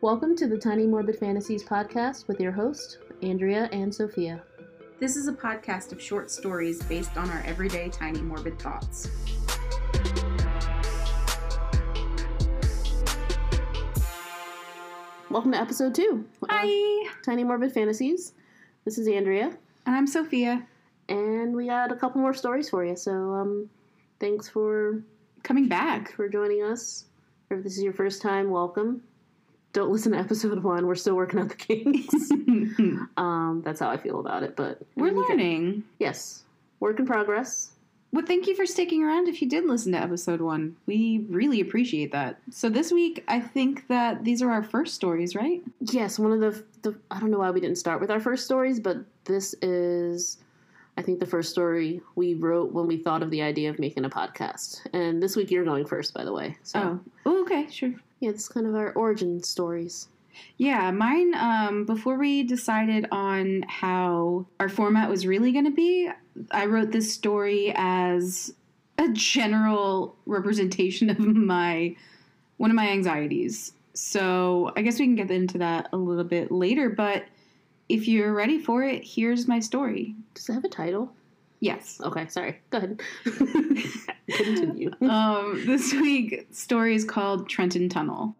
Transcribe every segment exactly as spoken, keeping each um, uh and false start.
Welcome to the Tiny Morbid Fantasies podcast with your host, Andrea and Sophia. This is a podcast of short stories based on our everyday tiny morbid thoughts. Welcome to episode two. Hi! Tiny Morbid Fantasies. This is Andrea. And I'm Sophia. And we got a couple more stories for you, so um, thanks for coming back. for joining us. Or if this is your first time, welcome. Don't listen to episode one. We're still working out the kinks. um, that's how I feel about it. But We're I mean, learning. Can, yes. Work in progress. Well, thank you for sticking around if you did listen to episode one. We really appreciate that. So this week, I think that these are our first stories, right? Yes. One of the, the... I don't know why we didn't start with our first stories, but this is... I think the first story we wrote when we thought of the idea of making a podcast. And this week you're going first, by the way. So. Oh. oh, okay, sure. Yeah, it's kind of our origin stories. Yeah, mine, um, before we decided on how our format was really going to be, I wrote this story as a general representation of my, one of my anxieties. So I guess we can get into that a little bit later, but if you're ready for it, here's my story. Does it have a title? Yes. Okay, sorry. Go ahead. Continue. um, this week's story is called Trenton Tunnel.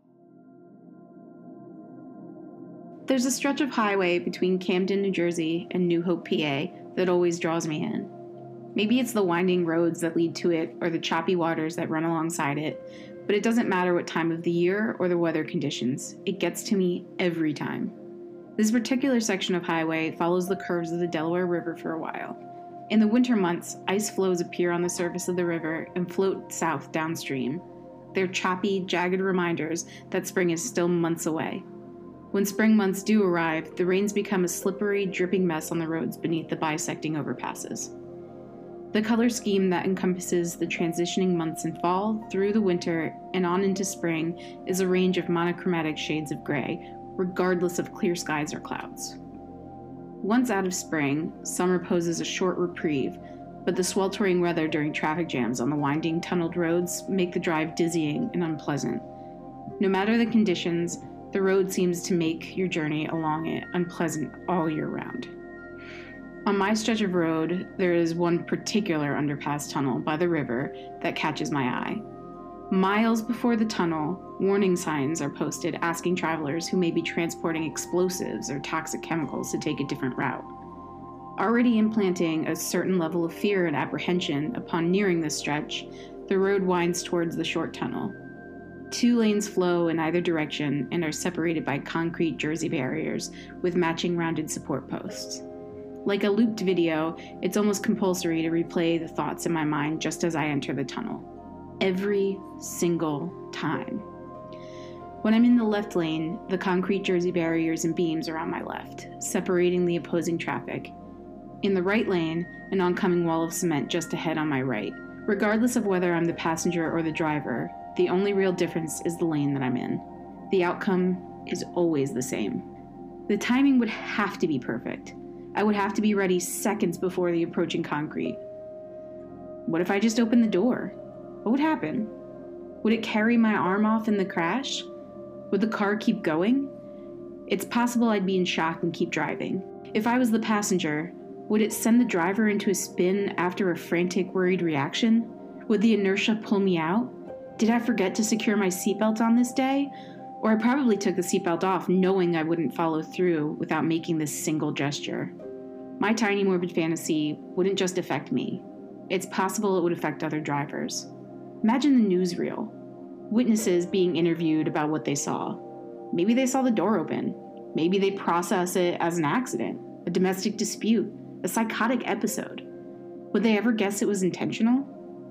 There's a stretch of highway between Camden, New Jersey and New Hope, P A that always draws me in. Maybe it's the winding roads that lead to it or the choppy waters that run alongside it, but it doesn't matter what time of the year or the weather conditions. It gets to me every time. This particular section of highway follows the curves of the Delaware River for a while. In the winter months, ice floes appear on the surface of the river and float south downstream. They're choppy, jagged reminders that spring is still months away. When spring months do arrive, the rains become a slippery, dripping mess on the roads beneath the bisecting overpasses. The color scheme that encompasses the transitioning months in fall, through the winter, and on into spring is a range of monochromatic shades of gray, regardless of clear skies or clouds. Once out of spring, summer poses a short reprieve, but the sweltering weather during traffic jams on the winding tunneled roads make the drive dizzying and unpleasant. No matter the conditions, the road seems to make your journey along it unpleasant all year round. On my stretch of road, there is one particular underpass tunnel by the river that catches my eye. Miles before the tunnel, warning signs are posted asking travelers who may be transporting explosives or toxic chemicals to take a different route. Already implanting a certain level of fear and apprehension upon nearing this stretch, the road winds towards the short tunnel. Two lanes flow in either direction and are separated by concrete Jersey barriers with matching rounded support posts. Like a looped video, it's almost compulsory to replay the thoughts in my mind just as I enter the tunnel. Every single time. When I'm in the left lane, the concrete Jersey barriers and beams are on my left, separating the opposing traffic. In the right lane, an oncoming wall of cement just ahead on my right. Regardless of whether I'm the passenger or the driver, the only real difference is the lane that I'm in. The outcome is always the same. The timing would have to be perfect. I would have to be ready seconds before the approaching concrete. What if I just opened the door? What would happen? Would it carry my arm off in the crash? Would the car keep going? It's possible I'd be in shock and keep driving. If I was the passenger, would it send the driver into a spin after a frantic, worried reaction? Would the inertia pull me out? Did I forget to secure my seatbelt on this day? Or I probably took the seatbelt off knowing I wouldn't follow through without making this single gesture. My tiny morbid fantasy wouldn't just affect me. It's possible it would affect other drivers. Imagine the newsreel. Witnesses being interviewed about what they saw. Maybe they saw the door open. Maybe they process it as an accident, a domestic dispute, a psychotic episode. Would they ever guess it was intentional?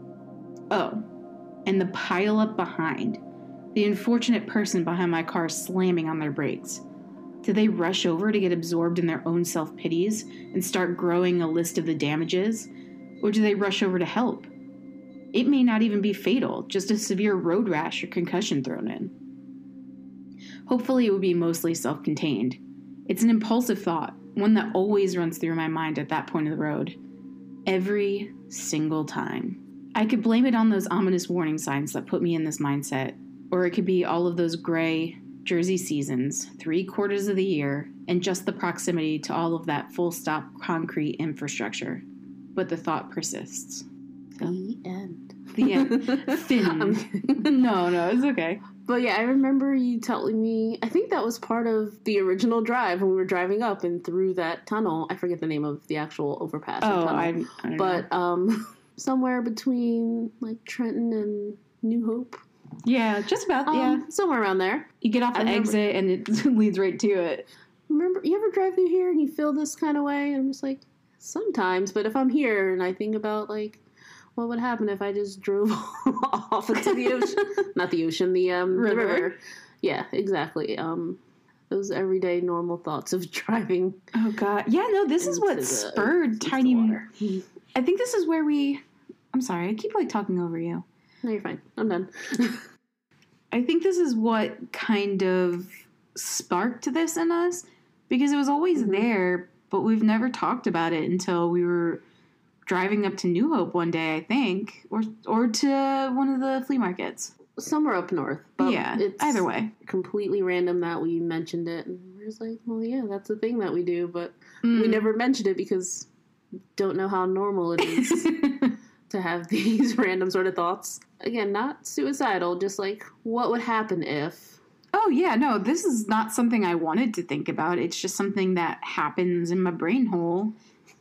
Oh, and the pile-up behind. The unfortunate person behind my car slamming on their brakes. Did they rush over to get absorbed in their own self-pities and start growing a list of the damages? Or do they rush over to help? It may not even be fatal, just a severe road rash or concussion thrown in. Hopefully it would be mostly self-contained. It's an impulsive thought, one that always runs through my mind at that point of the road. Every single time. I could blame it on those ominous warning signs that put me in this mindset, or it could be all of those gray, Jersey seasons, three quarters of the year, and just the proximity to all of that full-stop concrete infrastructure. But the thought persists. So, The end. the end. Finn. no, no, it's okay. But yeah, I remember you telling me, I think that was part of the original drive when we were driving up and through that tunnel. I forget the name of the actual overpass. Oh, tunnel. I, I don't But know. um, somewhere between like Trenton and New Hope. Yeah, just about, Um, yeah. Somewhere around there. You get off I the remember- exit and it leads right to it. Remember, you ever drive through here and you feel this kind of way? I'm just like, sometimes, but if I'm here and I think about like, what would happen if I just drove off into the ocean? Not the ocean, the um River. the river. Yeah, exactly. Um, those everyday normal thoughts of driving. Oh, God. Yeah, no, this is into what the- spurred into the Tiny... water. I think this is where we... I'm sorry, I keep, like, talking over you. No, you're fine. I'm done. I think this is what kind of sparked this in us, because it was always Mhm. there, but we've never talked about it until we were driving up to New Hope one day, I think, or or to one of the flea markets. Somewhere up north. But yeah, it's either way. completely random that we mentioned it. And we're just like, well, yeah, that's the thing that we do, but we Mm. never mentioned it because don't know how normal it is to have these random sort of thoughts. Again, not suicidal, just like, what would happen if... Oh, yeah, no, this is not something I wanted to think about. It's just something that happens in my brain hole.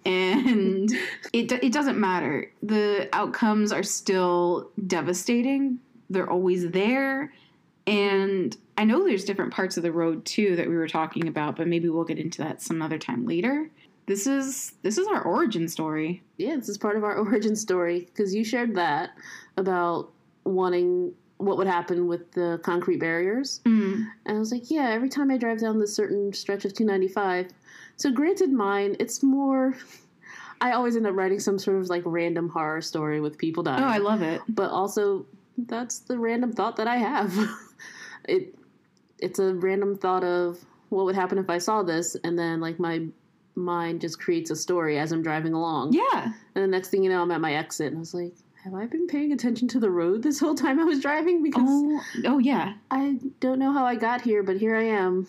And it do- it doesn't matter. The outcomes are still devastating. They're always there. And I know there's different parts of the road, too, that we were talking about, but maybe we'll get into that some other time later. This is this is our origin story. Yeah, this is part of our origin story, because you shared that about wanting what would happen with the concrete barriers. Mm. And I was like, yeah, every time I drive down this certain stretch of two ninety-five. So granted, mine, it's more... I always end up writing some sort of like random horror story with people dying. Oh, I love it. But also, that's the random thought that I have. it It's a random thought of what would happen if I saw this, and then like my mind just creates a story as I'm driving along. Yeah. And the next thing you know, I'm at my exit, and I was like, have I been paying attention to the road this whole time I was driving? Because Oh, oh yeah. I don't know how I got here, but here I am.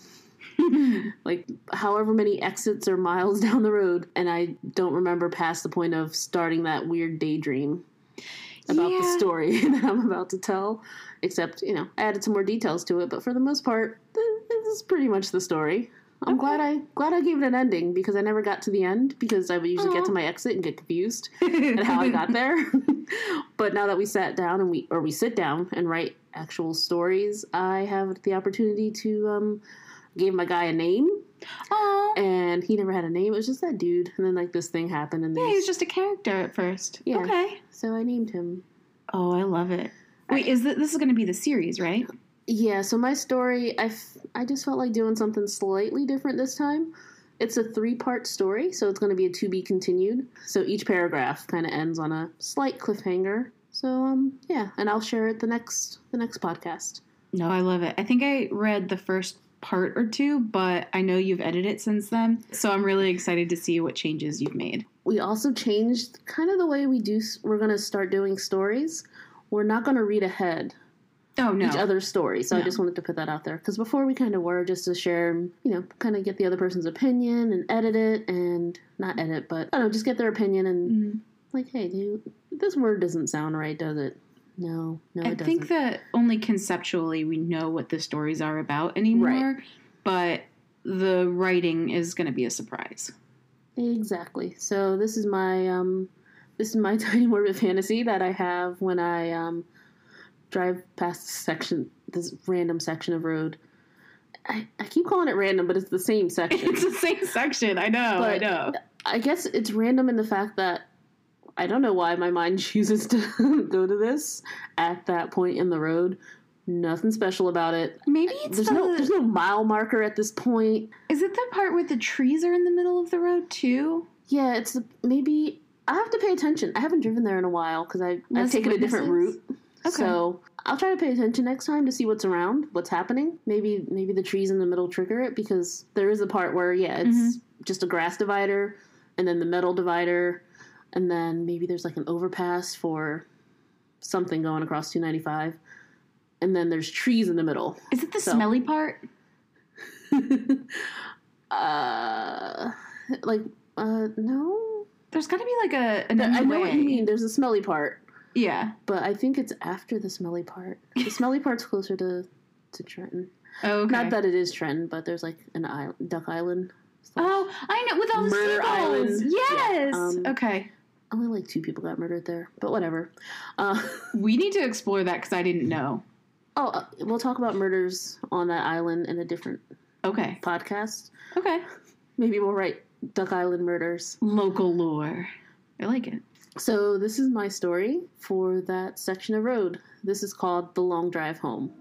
Like, however many exits or miles down the road, and I don't remember past the point of starting that weird daydream about the Yeah. story that I'm about to tell. Except, you know, I added some more details to it, but for the most part, th- this is pretty much the story. I'm Okay. glad I glad I gave it an ending, because I never got to the end, because I would usually get Aw. to my exit and get confused at how I got there. But now that we sat down and we or we sit down and write actual stories, I have the opportunity to um give my guy a name, Oh. and he never had a name. It was just that dude, and then like this thing happened, and Yeah, he there's- was just a character at first. Yeah. Okay. so I named him. Oh, I love it. Wait, is that this is going to be the series, right? Yeah, so my story, I, f- I just felt like doing something slightly different this time. It's a three-part story, so it's going to be a to be continued. So each paragraph kind of ends on a slight cliffhanger. So um, yeah, and I'll share it the next the next podcast. No, I love it. I think I read the first part or two, but I know you've edited it since then, so I'm really excited to see what changes you've made. We also changed kind of the way we do. We're going to start doing stories. We're not going to read ahead Oh no. each other's story. So I No. just wanted to put that out there, because before we kind of were just to share, you know, kind of get the other person's opinion and edit it, and not edit, but I don't know, just get their opinion and Mhm. like, hey, dude, this word doesn't sound right, does it? No, no, I it doesn't. think that only conceptually we know what the stories are about anymore, Right. but the writing is going to be a surprise. Exactly. So this is my um, this is my tiny morbid fantasy that I have when I um, drive past this section, this random section of road. I, I keep calling it random, but it's the same section. It's the same section. I know. I But- know. I guess it's random in the fact that I don't know why my mind chooses to go to this at that point in the road. Nothing special about it. Maybe it's There's the, no there's no mile marker at this point. Is it the part where the trees are in the middle of the road too? Yeah, it's the, maybe I have to pay attention. I haven't driven there in a while because I've, I've Less taken a different witnesses? route. Okay. So I'll try to pay attention next time to see what's around, what's happening. Maybe maybe the trees in the middle trigger it, because there is a part where yeah, it's Mm-hmm. just a grass divider, and then the metal divider, and then maybe there's like an overpass for something going across two ninety-five. and then there's trees in the middle. Is it the So- smelly part? uh, like, uh, no. There's got to be like a an I know what you way. mean. There's a smelly part, Yeah. but I think it's after the smelly part. The smelly part's closer to, to Trenton. Oh, okay. Not that it is Trenton, but there's like an island, Duck Island. Oh, I know, with all the Murder seagulls. Island. Yes. Yeah, um, Okay. Only like two people got murdered there, but whatever. Uh, We need to explore that because I didn't know. oh, uh, we'll talk about murders on that island in a different Okay. podcast. Okay. Maybe we'll write Duck Island murders. Local lore. I like it. So this is my story for that section of road. This is called The Long Drive Home.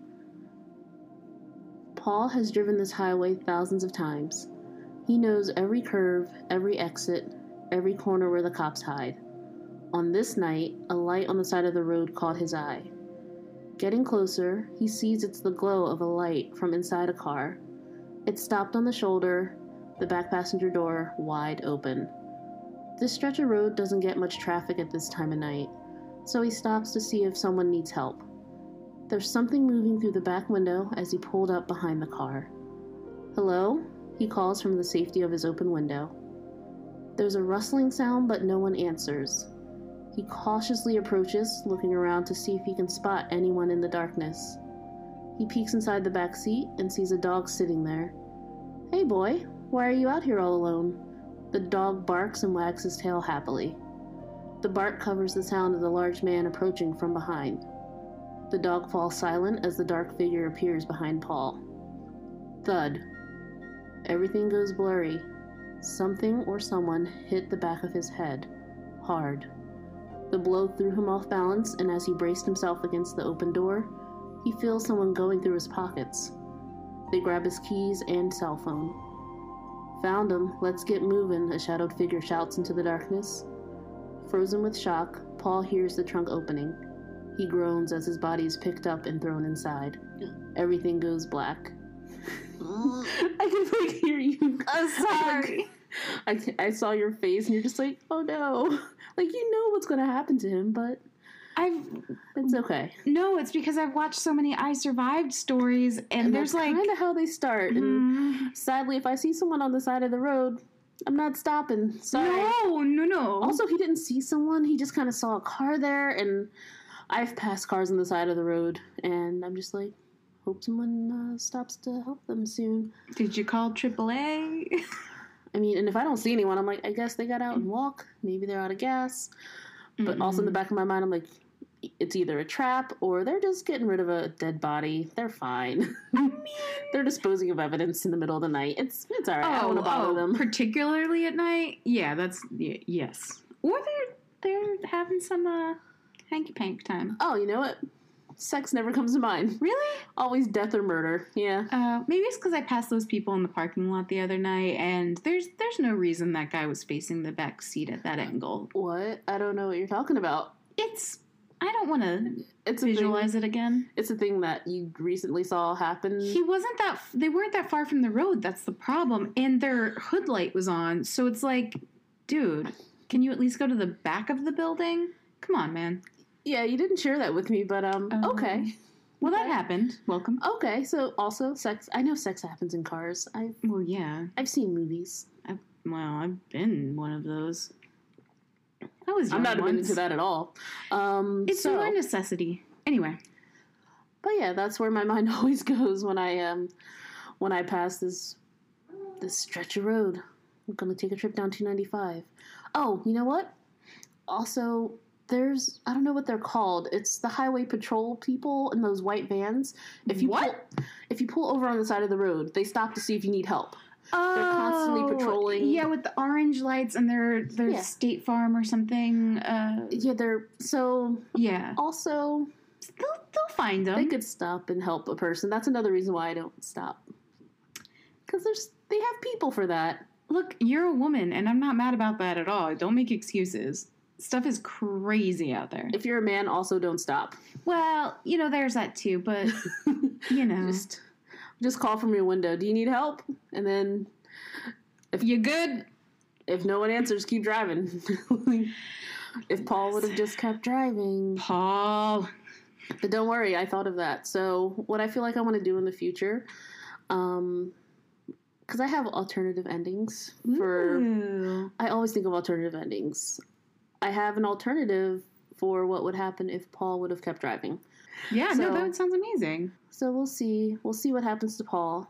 Paul has driven this highway thousands of times. He knows every curve, every exit, every corner where the cops hide. On this night, a light on the side of the road caught his eye. Getting closer, he sees it's the glow of a light from inside a car. It stopped on the shoulder, the back passenger door wide open. This stretch of road doesn't get much traffic at this time of night, so he stops to see if someone needs help. There's something moving through the back window as he pulled up behind the car. Hello? He calls from the safety of his open window. There's a rustling sound, but no one answers. He cautiously approaches, looking around to see if he can spot anyone in the darkness. He peeks inside the back seat and sees a dog sitting there. Hey boy, why are you out here all alone? The dog barks and wags his tail happily. The bark covers the sound of the large man approaching from behind. The dog falls silent as the dark figure appears behind Paul. Thud. Everything goes blurry. Something or someone hit the back of his head. Hard. The blow threw him off balance, and as he braced himself against the open door, he feels someone going through his pockets. They grab his keys and cell phone. Found him. Let's get moving, a shadowed figure shouts into the darkness. Frozen with shock, Paul hears the trunk opening. He groans as his body is picked up and thrown inside. Everything goes black. I can like hear you. I'm sorry. I, I saw your face and you're just like, oh no. Like, you know what's going to happen to him, but I've it's okay. no, it's because I've watched so many I Survived stories, and, And there's that's like kind of how they start. And mm, sadly, if I see someone on the side of the road, I'm not stopping. Sorry. no, no, no. Also, he didn't see someone. He just kind of saw a car there, and I've passed cars on the side of the road, and I'm just like, hope someone uh, stops to help them soon. Did you call triple A? I mean, and if I don't see anyone, I'm like, I guess they got out and walk. Maybe they're out of gas. But Mm-mm. also in the back of my mind, I'm like, it's either a trap or they're just getting rid of a dead body. They're fine. I mean, They're disposing of evidence in the middle of the night. It's it's all right. I don't want to bother oh, them. particularly at night. Yeah, that's y- yes. Or they're they're having some uh, hanky pank time. Oh, you know what? Sex never comes to mind. Really? Always death or murder. Yeah. Uh, maybe it's because I passed those people in the parking lot the other night, and there's there's no reason that guy was facing the back seat at that angle. What? I don't know what you're talking about. It's I don't want to It's a visualize thing, it again. It's a thing that you recently saw happen. He wasn't that. They weren't that far from the road. That's the problem. And their hood light was on, so it's like, dude, can you at least go to the back of the building? Come on, man. Yeah, you didn't share that with me, but um, Um, okay. Well, that Okay. happened. Welcome. Okay, so also sex. I know sex happens in cars. I've Well, yeah. I've seen movies. I, well, I've been one of those. I was young I'm not once. into that at all. Um, It's so, more a necessity. Anyway. but yeah, that's where my mind always goes when I um when I pass this this stretch of road. I'm gonna take a trip down two ninety-five. Oh, you know what? Also, there's I don't know what they're called. It's the highway patrol people in those white vans. If you What? pull, if you pull over on the side of the road, they stop to see if you need help. Oh, constantly patrolling. Yeah, with the orange lights and their their Yeah. State Farm or something. Uh, Yeah, they're so yeah, also they'll they'll find them. they could stop and help a person. That's another reason why I don't stop. Because there's they have people for that. Look, you're a woman, and I'm not mad about that at all. Don't make excuses. Stuff is crazy out there. If you're a man, also don't stop. Well, you know, there's that too, but you know, Just just call from your window. Do you need help? And then you good? if no one answers, keep driving. If Paul would have just kept driving. Paul. But don't worry, I thought of that. So what I feel like I want to do in the future, um, because I have alternative endings for. Ooh. I always think of alternative endings. I have an alternative for what would happen if Paul would have kept driving. Yeah, So- no, that sounds amazing. So we'll see. We'll see what happens to Paul.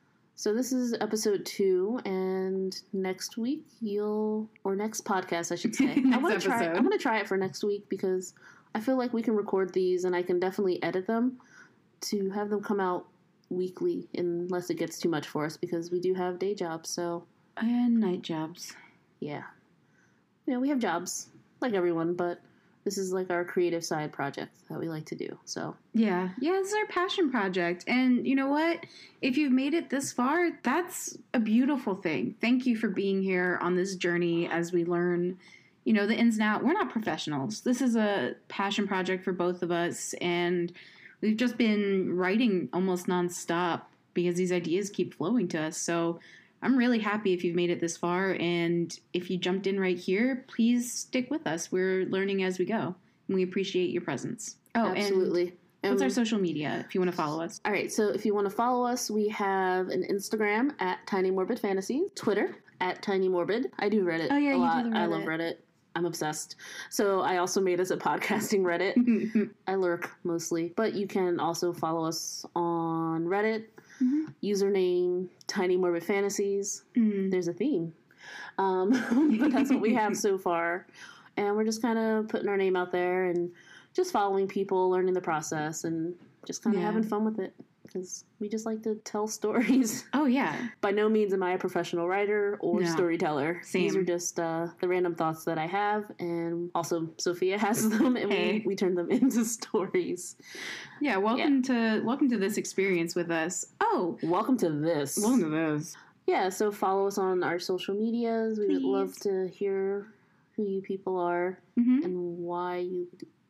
So this is episode two, and next week you'll, or next podcast, I should say. Next I'm gonna try. episode. I'm gonna try it for next week because I feel like we can record these, and I can definitely edit them to have them come out weekly, unless it gets too much for us because we do have day jobs. So And night jobs. yeah, you know, we have jobs like everyone, but this is like our creative side project that we like to do. So Yeah. Yeah, this is our passion project. And you know what? If you've made it this far, that's a beautiful thing. Thank you for being here on this journey as we learn, you know, the ins and outs. We're not professionals. This is a passion project for both of us. And we've just been writing almost nonstop because these ideas keep flowing to us. So I'm really happy if you've made it this far. And if you jumped in right here, please stick with us. We're learning as we go. And we appreciate your presence. Oh, and absolutely. what's our And- social media if you want to follow us? All right, so if you want to follow us, we have an Instagram at Tiny Morbid Fantasies, Twitter at Tiny Morbid. I do Reddit Oh, yeah, a you do lot. the I love Reddit. Reddit. I'm obsessed. So I also made us a podcasting Reddit. I lurk mostly, but you can also follow us on Reddit. Mhm. Username Tiny Morbid Fantasies. Mm. There's a theme, um, but that's what we have so far, and we're just kind of putting our name out there and just following people, learning the process, and just kind of Yeah. having fun with it because we just like to tell stories. Oh, yeah. By no means am I a professional writer or No. storyteller. These Same. are just uh, the random thoughts that I have, and also Sophia has them, and Hey. we, we turn them into stories. Yeah, welcome to welcome to this experience with us. Oh, Welcome to this. welcome to this. Yeah, so follow us on our social medias. We would love Please. to hear who you people are Mm-hmm. and why you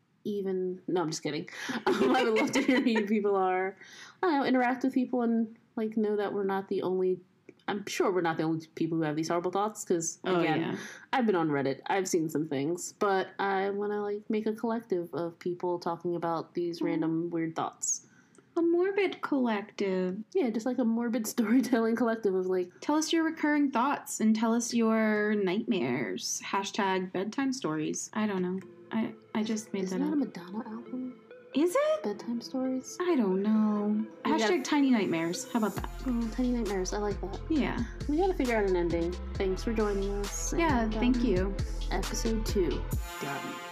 even. No, I'm just kidding. Um, I would love to hear who you people are. I don't know, interact with people and like know that we're not the only. I'm sure we're not the only people who have these horrible thoughts because Oh, again, yeah. I've been on Reddit. I've seen some things, but I want to like make a collective of people talking about these random weird thoughts. A morbid collective. Yeah, just like a morbid storytelling collective of like. Tell us your recurring thoughts and tell us your nightmares. Hashtag bedtime stories. I don't know. I I just made Isn't that that a up. Madonna album? Is it? Bedtime stories? I don't know. We Hashtag gotta- tiny nightmares. How about that? Oh, Tiny Nightmares. I like that. Yeah. We gotta figure out an ending. Thanks for joining us. Yeah, and, thank um, you. Episode two. Done.